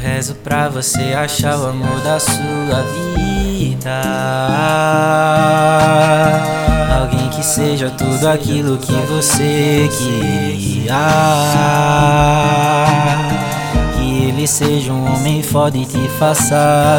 rezo pra você achar o amor da sua vida. Alguém que seja tudo aquilo que você queria. Que ele seja um homem foda e te faça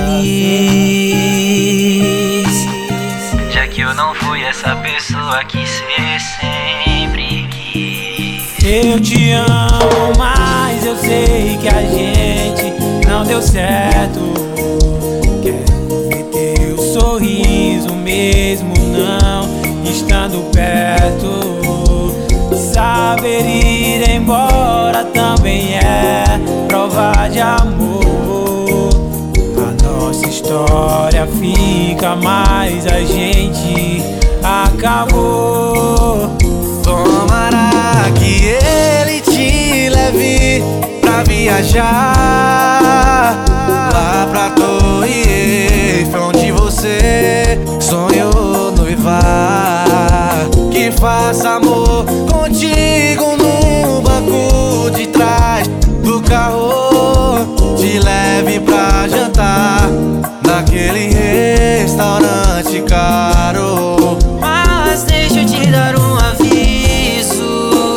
feliz. Já que eu não fui essa pessoa que você sempre quis. Eu te amo, mas eu sei que a gente não deu certo. Quero ver teu sorriso mesmo não estando perto. Saber ir embora também é prova de amor. A nossa história fica, mas a gente acabou. Tomara que ele te leve pra viajar lá pra Torre Eiffel, onde você sonhou noivar. Que faça amor contigo no banco de trás do carro, te leve pra jantar naquele restaurante caro. Mas deixa eu te dar um aviso.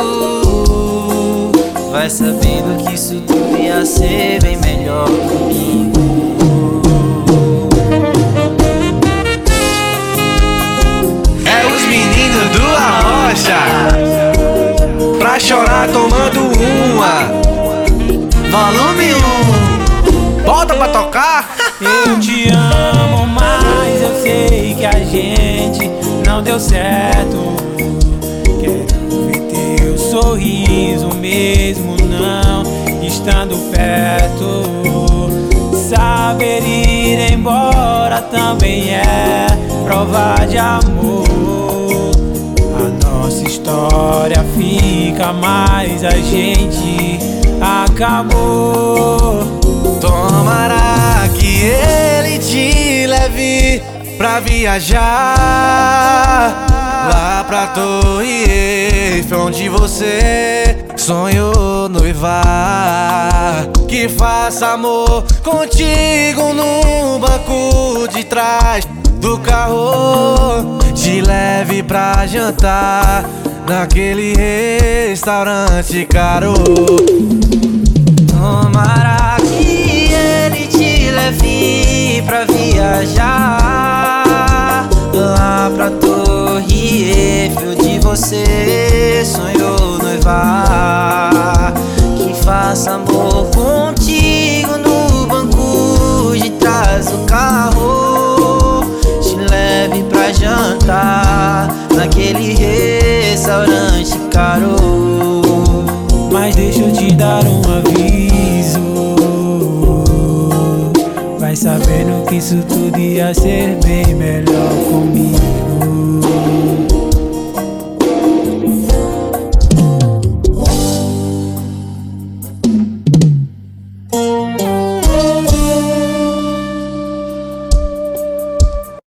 Vai sabendo que isso tudo ia ser bem melhor comigo. É os meninos do Arrocha pra chorar tomando uma. Volume 1, bota pra tocar. Eu te amo, mas eu sei que a gente não deu certo. Quero ver teu sorriso mesmo não estando perto. Saber ir embora também é prova de amor. A nossa história fica, mas a gente acabou. Tomara que ele te leve pra viajar lá pra Torre Eiffel, onde você sonhou noivar. Que faça amor contigo no banco de trás do carro, te leve pra jantar naquele restaurante caro. Tomara que ele te leve pra viajar lá pra Torre Eiffel, onde você sonhou noivar. Que faça amor contigo no banco de trás do carro, te leve pra jantar naquele restaurante caro. Mas deixa eu te dar um aviso. Vai sabendo que isso tudo ia ser bem melhor comigo.